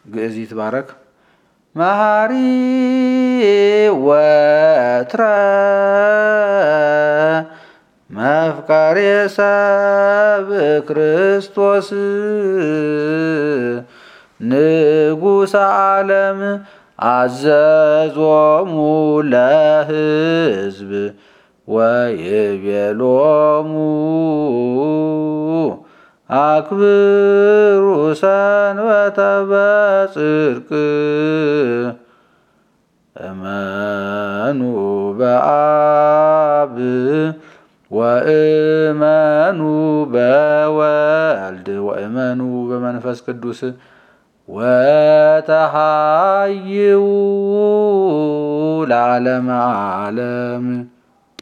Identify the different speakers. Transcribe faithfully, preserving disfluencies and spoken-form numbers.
Speaker 1: ግዕዝ ይትባረክ። መሃሪ ወትረ መፍቀሬ ሰብ ክርስቶስ ንጉሠ ዓለም አዘዞሙ ለሕዝብ ወይቤሎሙ አክብሩ ሰንበተ በጽድቅ እመኑ በአብ ወእመኑ በወልድ ወእመኑ በመንፈስ ቅዱስ ወተሃይው ለዓለመ ዓለም